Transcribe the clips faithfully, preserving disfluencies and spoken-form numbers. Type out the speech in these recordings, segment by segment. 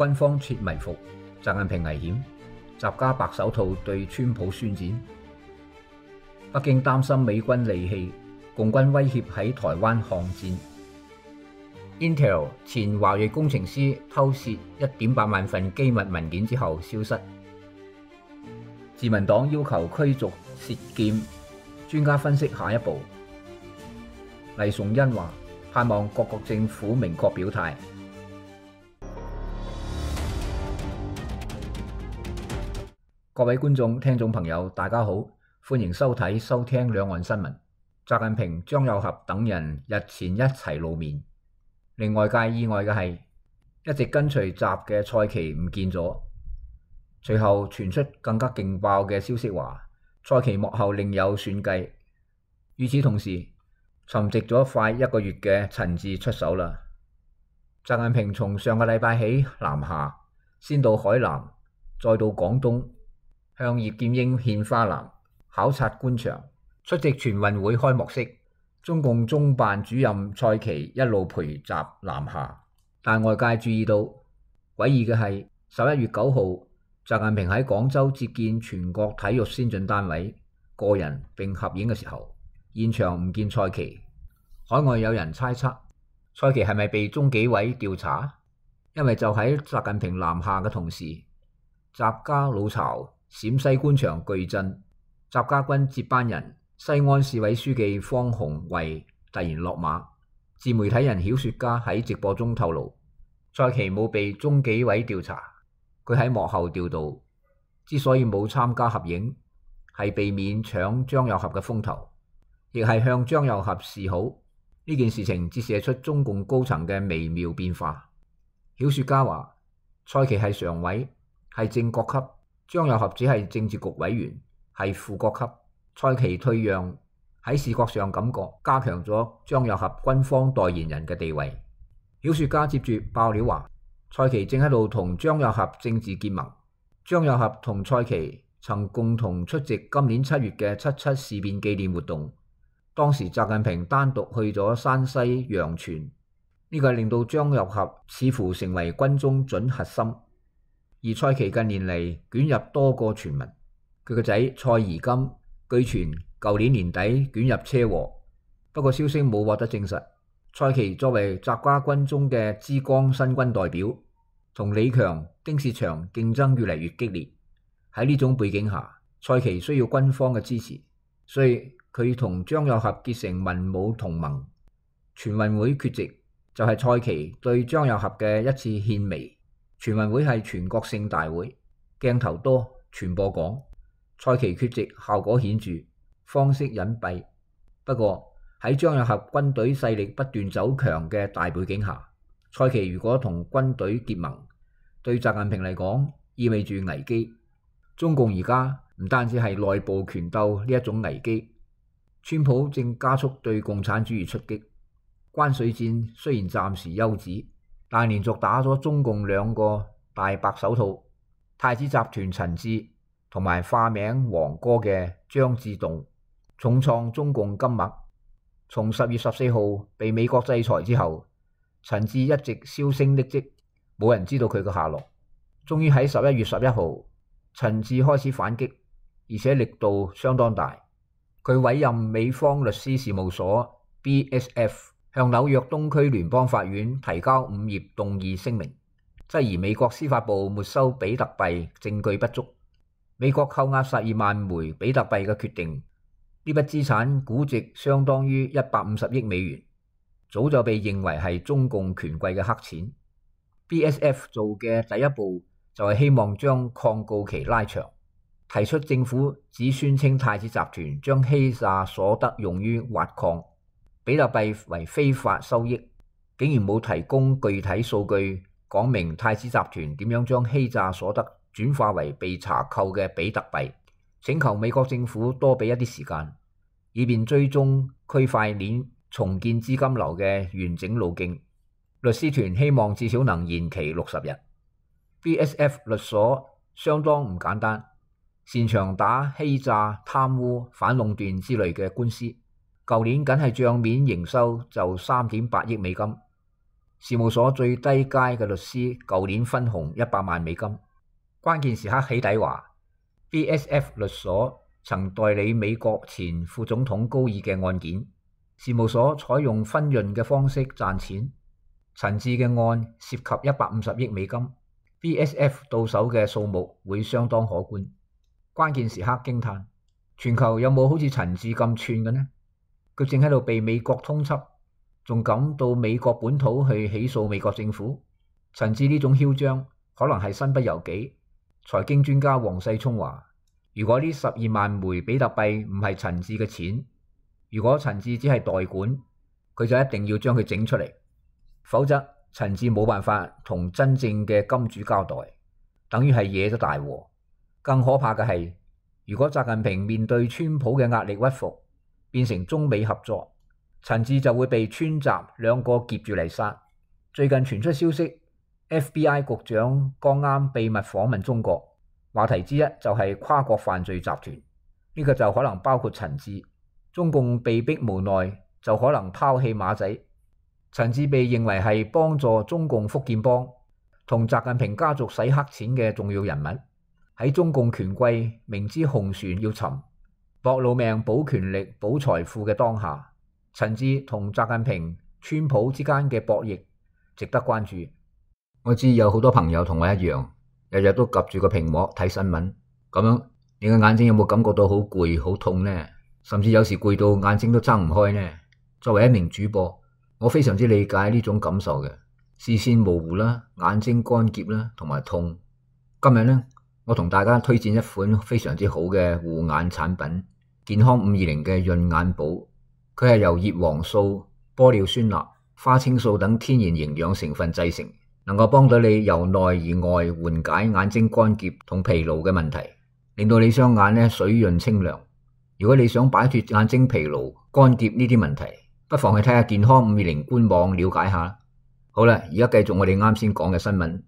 軍方設迷伏，習近平危險，習家白手套對川普宣戰。北京擔心美軍利器，共軍威脅喺台灣巷戰。Intel 前華裔工程師偷竊一點八萬份機密文件之後消失。自民黨要求驅逐涉劍，專家分析下一步。黎崇恩話：盼望各國政府明確表態。各位觀眾、聽眾朋友，大家好，歡迎收睇、收聽兩岸新聞。習近平、張又俠等人日前一齊露面，令外界意外嘅係，一直跟隨習嘅蔡奇唔見咗。隨後傳出更加勁爆嘅消息話，蔡奇幕後另有算計。與此同時，沉寂咗快一個月嘅陳智出手啦。習近平從上個禮拜起南下，先到海南，再到廣東，向葉劍英獻花籃，考察官場，出席全運會開幕式。中共中辦主任蔡奇一路陪習南下，但外界注意到詭異嘅係，十一月九號，習近平喺廣州接見全國體育先進單位個人並合影嘅時候，現場唔見蔡奇。海外有人猜測，蔡奇係咪被中紀委調查？因為就喺習近平南下嘅同時，習家老巢陝西官場巨震，習家軍接班人西安市委書記方鴻慧突然落馬。自媒體人曉雪家喺直播中透露，蔡奇冇被中紀委調查，佢喺幕後調度，之所以冇參加合影，係避免搶張又俠嘅風頭，亦係向張又俠示好。呢件事情折射出中共高層嘅微妙變化。曉雪家話，蔡奇係常委，係正國級，張又俠只係政治局委員，係副國級。蔡奇退讓喺視覺上感覺加強咗張又俠軍方代言人嘅地位。曉雪家接住爆料話，蔡奇正喺度同張又俠政治結盟。張又俠同蔡奇曾共同出席今年七月嘅七七事變紀念活動，當時習近平單獨去咗山西陽泉，呢個令到張又俠似乎成為軍中準核心。而蔡奇近年嚟捲入多個傳聞，佢個仔蔡宜金據傳舊年年底捲入車禍，不過消息冇獲得證實。蔡奇作為習家軍中嘅之光新軍代表，同李強、丁薛祥競爭越嚟越激烈。喺呢種背景下，蔡奇需要軍方嘅支持，所以佢同張又俠結成文武同盟。全運會缺席就係蔡奇對張又俠嘅一次獻媚。全運會係全國性大會，鏡頭多，傳播廣，蔡奇缺席效果顯著，方式隱蔽。不過喺張又俠軍隊勢力不斷走強嘅大背景下，蔡奇如果同軍隊結盟，對習近平嚟講意味住危機。中共而家唔單止係內部權鬥呢一種危機，川普正加速對共產主義出擊。關稅戰雖然暫時休止，但連續打咗中共兩個大白手套，太子集團陳智同埋化名王哥嘅張志棟，重創中共金脈。從十月十四號被美國制裁之後，陳智一直銷聲匿跡，冇人知道佢嘅下落。終於喺十一月十一號，陳智開始反擊，而且力度相當大。佢委任美方律師事務所 B S F 向紐約東區聯邦法院提交五頁動議聲明，質疑美國司法部沒收比特幣證據不足，美國扣押十二萬枚比特幣嘅決定，呢筆資產估值相當於一百五十億美元，早就被認為係中共權貴嘅黑錢。B S F 做嘅第一步就係希望將抗告期拉長，提出政府只宣稱太子集團將欺詐所得用於挖礦，比特幣為非法收益，竟然冇提供具體數據講明太子集團點樣將欺詐所得轉化為被查扣嘅比特幣，請求美國政府多俾一啲時間，以便追蹤區塊鏈重建資金流嘅完整路徑。律師團希望至少能延期六十日。B S F 律所相當唔簡單，擅長打欺詐、貪污、反壟斷之類嘅官司。舊年僅係賬面營收就三點八億美金， 事務所最低階嘅律師舊年分紅一百萬美金。關鍵時刻起底話 B S F 律所曾代理美國前副總統高爾嘅案件，事務所採用分潤嘅方式賺錢。陳志嘅案涉及一百五十億美金， B S F 到手嘅數目會相當可觀。關鍵時刻驚嘆，全球有冇好似陳志咁串嘅呢？佢正喺度被美國通緝，仲敢到美國本土去起訴美國政府？陳志呢種囂張可能係身不由己。財經專家黃世聰話，如果呢十二萬枚比特幣唔係陳志嘅錢，如果陳志只係代管，佢就一定要將佢整出嚟，否則陳志冇辦法同真正嘅金主交代，等於係惹咗大禍。更可怕嘅係，如果習近平面對川普嘅壓力屈服，變成中美合作，陳志就會被川習兩個夾住嚟殺。最近傳出消息， F B I 局長剛啱秘密訪問中國，話題之一就係跨國犯罪集團，呢個就可能包括陳志。中共被逼無奈，就可能拋棄馬仔。陳志被認為係幫助中共福建幫同習近平家族洗黑錢嘅重要人物。喺中共權貴明知紅船要沉，搏老命保權力保財富嘅當下，陳志同習近平、川普之間嘅博弈值得關注。我知有好多朋友同我一樣，日日都夾住個屏幕睇新聞，咁樣你嘅眼睛有冇感覺到好攰、好痛呢？甚至有時攰到眼睛都睜唔開呢？作為一名主播，我非常之理解呢種感受嘅，視線模糊啦，眼睛乾澀啦，同埋痛。今日呢，我同大家推薦一款非常之好嘅護眼產品，健康五二零嘅潤眼寶。佢係由葉黃素、玻尿酸鈉、花青素等天然營養成分製成，能夠幫到你由內而外緩解眼睛乾澀同疲勞嘅問題，令到你雙眼呢水潤清亮。如果你想擺脫眼睛疲勞、乾澀呢啲問題，不妨去睇下健康五二零官網了解下。好啦，而家繼續我哋啱先講嘅新聞。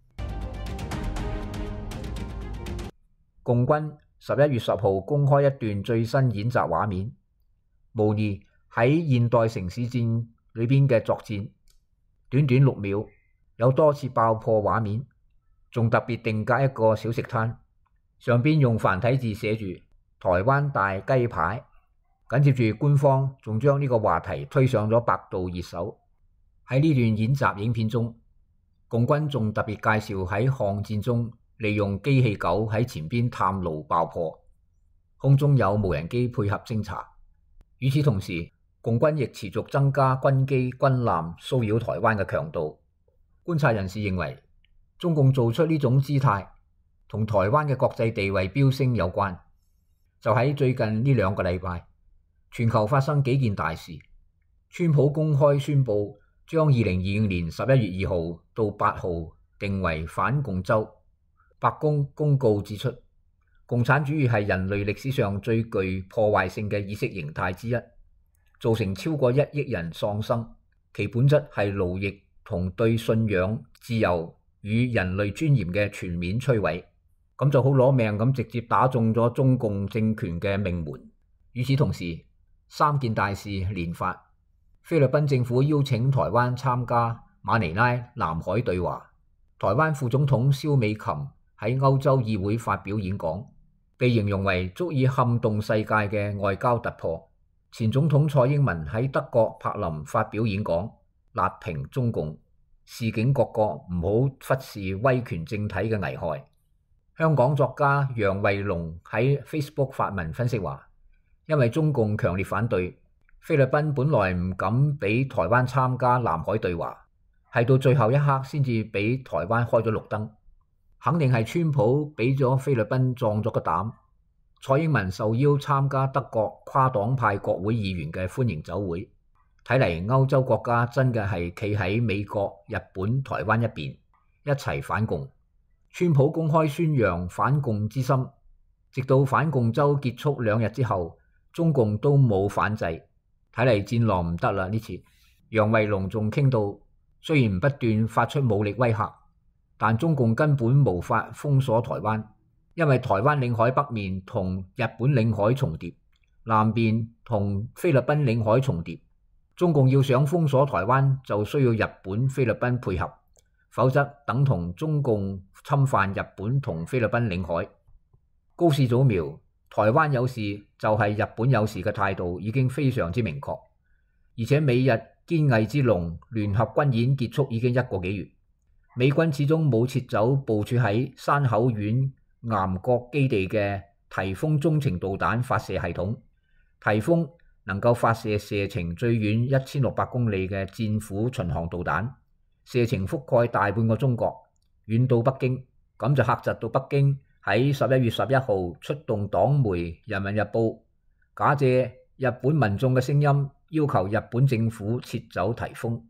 共軍十一月十號公開一段最新演習畫面，模擬喺現代城市戰裏邊嘅作戰。短短六秒，有多次爆破畫面，仲特別定格一個小食攤，上邊用繁體字寫住台灣大雞排。緊接住官方仲將呢個話題推上咗百度熱搜。喺呢段演習影片中，共軍仲特別介紹喺巷戰中利用機器狗喺前邊探路爆破，空中有無人機配合偵查。與此同時，共軍亦持續增加軍機軍艦騷擾台灣嘅強度。觀察人士認為，中共做出呢種姿態同台灣嘅國際地位飆升有關。就喺最近呢兩個禮拜，全球發生幾件大事。川普公開宣布將二零二五年十一月二號到八號定為反共週。白宮公告指出，共產主義係人類歷史上最具破壞性嘅意識形態之一，造成超過一億人喪生，其本質係奴役同對信仰、自由與人類尊嚴嘅全面摧毀。咁就好攞命咁直接打中咗中共政權嘅命門。與此同時，三件大事連發。菲律賓政府邀請台灣參加馬尼拉南海對話。台灣副總統蕭美琴喺歐洲議會發表演講，被形容為足以撼動世界嘅外交突破。前總統蔡英文喺德國柏林發表演講，辣評中共，示警各國唔好忽視威權政體嘅危害。香港作家楊惠龍喺 Facebook 發文分析話，因為中共強烈反對，菲律賓本來唔敢俾台灣參加南海對話，係到最後一刻先至俾台灣開咗綠燈。肯定係川普俾咗菲律賓壯咗個膽。蔡英文受邀參加德國跨黨派國會議員嘅歡迎酒會，睇嚟歐洲國家真嘅係企喺美國、日本、台灣一邊，一齊反共。川普公開宣揚反共之心，直到反共周結束兩日之後，中共都冇反制，睇嚟戰狼唔得啦呢次。楊惠龍仲傾到，雖然不斷發出武力威嚇，但中共根本無法封鎖台灣，因為台灣領海北面同日本領海重疊，南邊同菲律賓領海重疊， 中共要想封鎖台灣，就需要日本、菲律賓配合，否則等同中共侵犯日本同菲律賓領海。高市早苗，台灣有事就係日本有事嘅態度已經非常之明確，而且美日堅毅之龍聯合軍演結束已經一個幾月，美軍始終冇撤走部署喺山口縣岩國基地嘅颱風中程導彈發射系統。颱風能夠發射射程最遠一千六百公里嘅戰斧巡航導彈，射程覆蓋大半個中國，遠到北京，咁就嚇窒到北京喺十一月十一號出動黨媒《人民日報》，假借日本民眾嘅聲音，要求日本政府撤走颱風。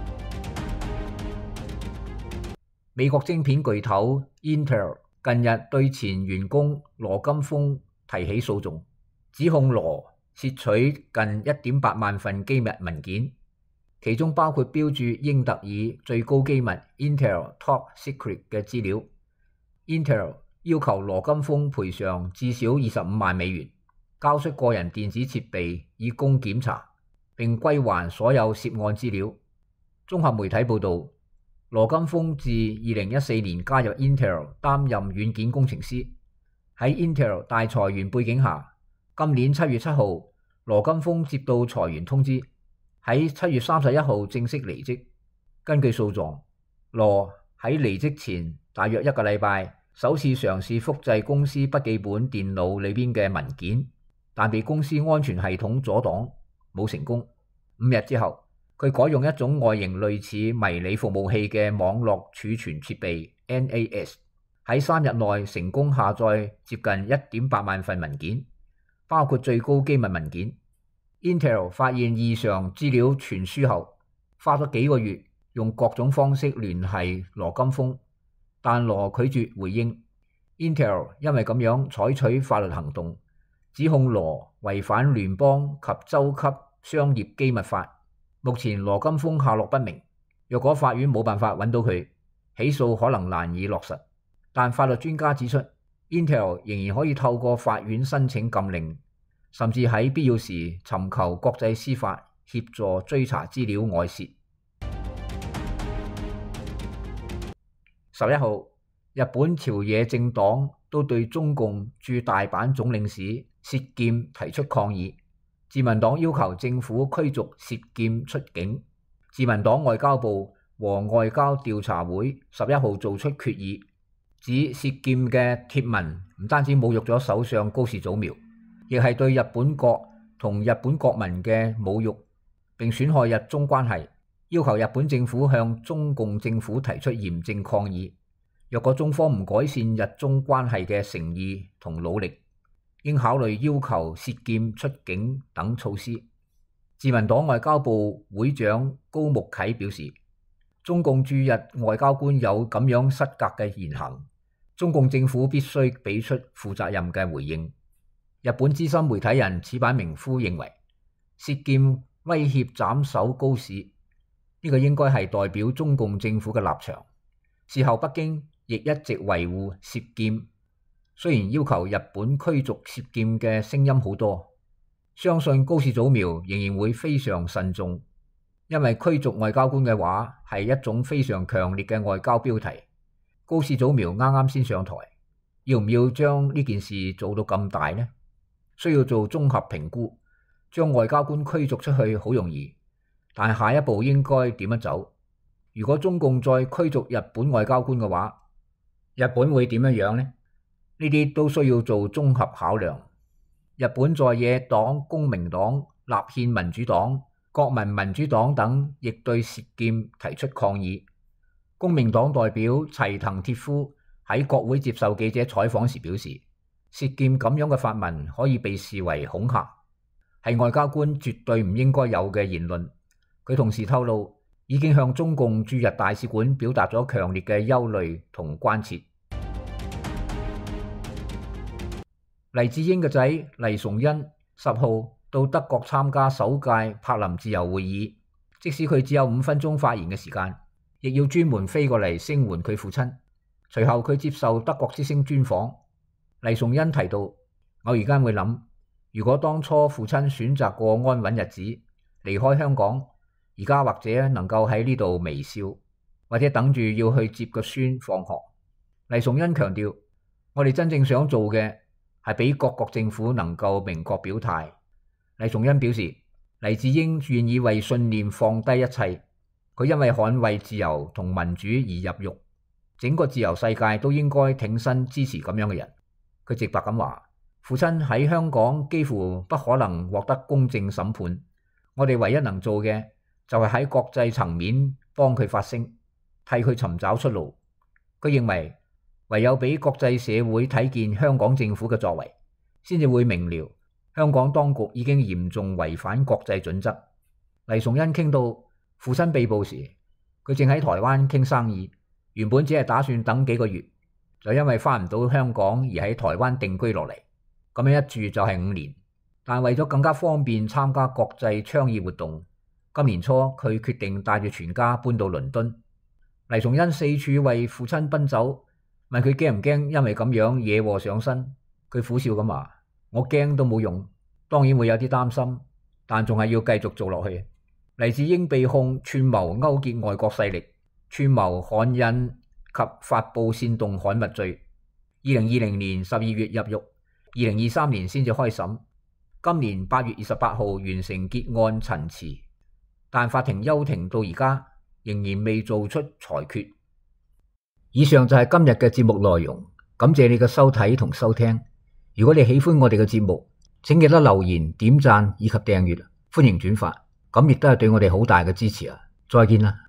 美國晶片巨頭 Intel 近日對前員工羅金峰提起訴訟，指控羅竊取近一點八萬份機密文件，其中包括標注英特爾最高機密 Intel Top Secret 嘅資料。Intel 要求羅金峰賠償至少二十五萬美元，交出個人電子設備以供檢查，並歸還所有涉案資料。綜合媒體報導，羅金峰自二零一四年加入 Intel 擔任軟件工程師，喺 Intel 大裁員背景下，今年七月七號，羅金峰接到裁員通知，喺七月三十一號正式離職。根據訴狀，羅喺離職前大約一個禮拜，首次嘗試複製公司筆記本電腦裏邊嘅文件，但被公司安全系統阻擋，冇成功。五日之後，佢改用一種外形類似迷你服務器嘅網絡儲存設備 N A S， 喺三日內成功下載接近一點八萬份文件，包括最高機密文件。Intel 發現異常資料傳輸後，花咗幾個月用各種方式聯繫羅金峰，但羅拒絕回應。Intel 因為咁樣採取法律行動，指控羅違反聯邦及州級商業機密法。目前羅金峰下落不明，若果法院冇辦法揾到佢，起訴可能難以落實。但法律專家指出， Intel 仍然可以透過法院申請禁令，甚至喺必要時尋求國際司法協助追查資料外泄。十一號，日本朝野政黨都對中共駐大阪總領事涉劍提出抗議。自民黨要求政府驅逐涉劍出境。自民黨外交部和外交調查會十一號做出決議，指涉劍嘅貼文唔單止侮辱咗首相高市早苗，亦係對日本國同日本國民嘅侮辱，並損害日中關係，要求日本政府向中共政府提出嚴正抗議。若果中方唔改善日中關係嘅誠意同努力，應考慮要求涉劍出境等措施。自民黨外交部會長高木啟表示，中共駐日外交官有咁樣失格嘅言行，中共政府必須俾出負責任嘅回應。日本資深媒體人矢板明夫認為，涉劍威脅斬首高市，呢、這個應該係代表中共政府嘅立場。事後北京亦一直維護涉劍。雖然要求日本驅逐涉劍嘅聲音好多，相信高市早苗仍然會非常慎重，因為驅逐外交官嘅話係一種非常強烈嘅外交標題。高市早苗啱啱先上台，要唔要將呢件事做到咁大呢？需要做綜合評估。將外交官驅逐出去好容易，但下一步應該點樣走？如果中共再驅逐日本外交官嘅話，日本會點樣樣呢？呢啲都需要做綜合考量。日本在野黨公明黨、立憲民主黨、國民民主黨等亦對涉劍提出抗議。公明黨代表齊藤鐵夫喺國會接受記者採訪時表示，涉劍咁樣嘅發文可以被視為恐嚇，係外交官絕對唔應該有嘅言論。佢同時透露，已經向中共駐日大使館表達咗強烈嘅憂慮同關切。黎智英嘅仔黎崇恩十號到德國參加首屆柏林自由會議，即使佢只有五分鐘發言嘅時間，亦要專門飛過嚟聲援佢父親。隨後佢接受德國之聲專訪，黎崇恩提到，偶然間會諗，如果當初父親選擇過安穩日子， 離開香港，而家或者能夠喺呢度微笑，或者等住要去接個孫放學。黎崇恩強調，我哋真正想做嘅係俾各國政府能夠明確表態。黎崇恩表示，黎智英願意為信念放低一切，佢因為捍衛自由同民主而入獄，整個自由世界都應該挺身支持咁樣嘅人。佢直白咁話，父親喺香港幾乎不可能獲得公正審判，我哋唯一能做嘅就係喺國際層面幫佢發聲，替佢尋找出路。佢認為唯有俾國際社會睇見香港政府嘅作為，先至會明了香港當局已經嚴重違反國際準則。黎崇恩傾到父親被捕時，佢正喺台灣傾生意，原本只係打算等幾個月，就因為返唔到香港而喺台灣定居落嚟，咁樣一住就係五年。但為咗更加方便參加國際倡議活動，今年初佢決定帶住全家搬到倫敦。黎崇恩四處為父親奔走，問佢驚唔驚因為咁樣惹禍上身。佢苦笑咁話，我驚都冇用，當然會有啲擔心，但仲係要繼續做落去。黎智英被控串謀勾結外國勢力、串謀刊印及發布煽動刊物罪。二零二零年十二月入獄，二零二三年先至開審，今年八月二十八號完成結案陳詞，但法庭休庭到而家仍然未做出裁決。以上就係今日嘅節目內容，感謝你嘅收睇同收聽。如果你喜歡我哋嘅節目，請記得留言、點讚以及訂閱，歡迎轉發，咁亦都係對我哋好大嘅支持啊！再見啦！